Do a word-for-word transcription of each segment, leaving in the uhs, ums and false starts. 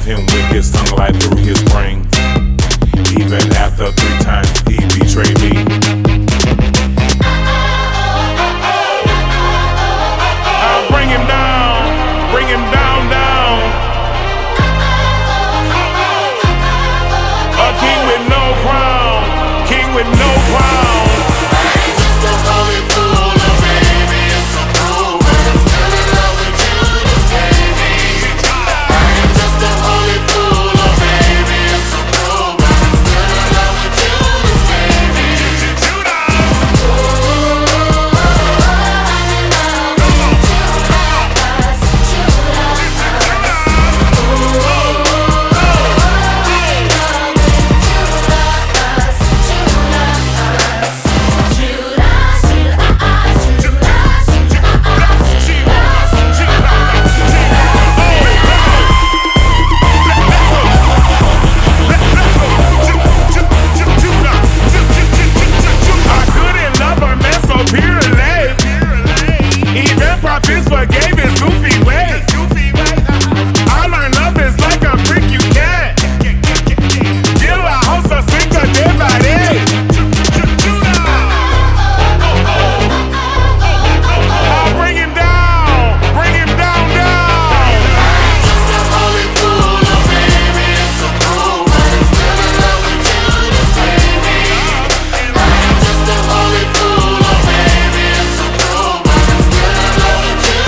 him with his tongue light through his brain. Even after three times he betrayed me. I'll bring him down, bring him down, down. A king with no crown, king with no crown. Forgave his goofy ways. I learned love is like a brick you can't kill a house or sink a dead body. I'll bring him down, bring him down, down. Just a holy fool, oh baby, it's so cool, but I'm still in love with Judas, baby. I'm just a holy fool, oh baby, it's so cool, but I'm still in love with Judas.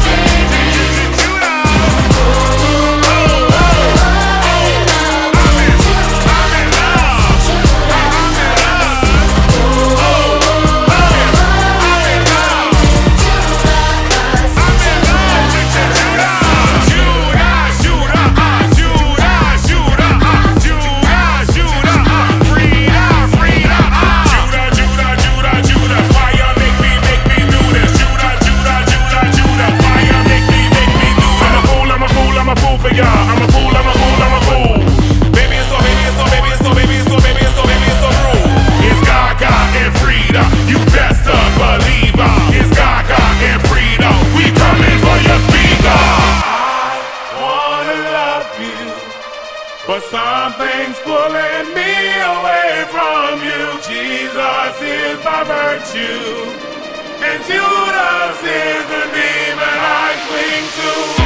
I'm a fool, I'm a fool, I'm a fool. Baby, it's so, baby, it's so, baby, it's so, baby, it's so, baby, it's so, baby, it's so rude. It's Gaga and Frida, you best to believe her. It's Gaga and Frida, we coming for your speaker. I wanna love you, but something's pulling me away from you. Jesus is my virtue, and Judas is the demon I cling to.